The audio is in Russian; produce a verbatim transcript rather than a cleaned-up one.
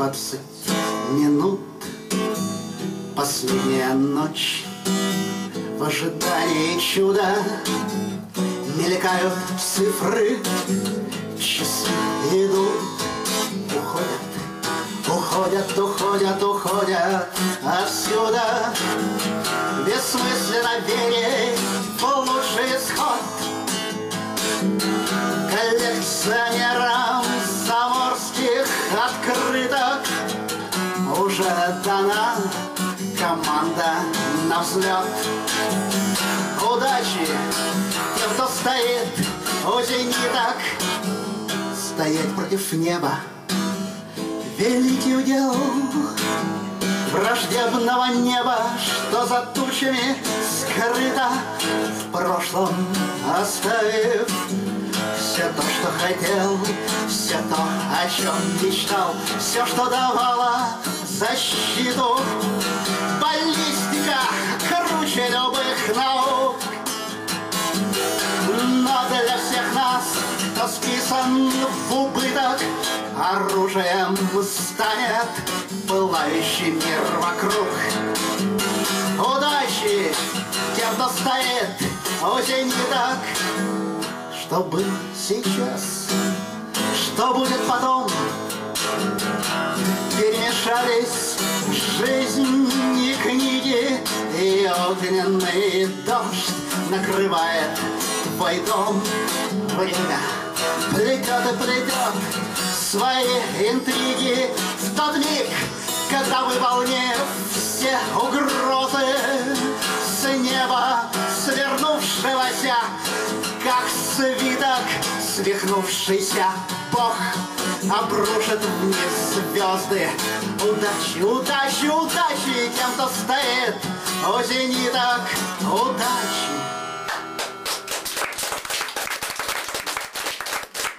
двадцать минут, последняя ночь. В ожидании чуда мелькают цифры, часы идут, уходят, уходят, уходят, уходят отсюда. Бессмысленно верить в лучший исход. Коллекционерам заморских открыток уже дана команда на взлет. Удачи тем, кто стоит у зениток. Стоять против неба — великий удел враждебного неба, что за тучами скрыто, в прошлом оставив все то, что хотел, все то, о чем мечтал, все, что давало защиту. Баллистика круче любых наук. Но для всех нас, кто списан в убыток, оружием станет пылающий мир вокруг. Удачи тем, кто стоит у зениток. Что было сейчас, что будет потом, перемешались жизнь и книги, и огненный дождь накрывает твой дом. Время плетет и плетет свои интриги в тот миг, когда, выполнив все угрозы, с неба свернувшегося, как свиток свихнувшийся Бог, обрушит вниз звезды. Удачи, удачи, удачи тем, кто стоит у зениток. Удачи.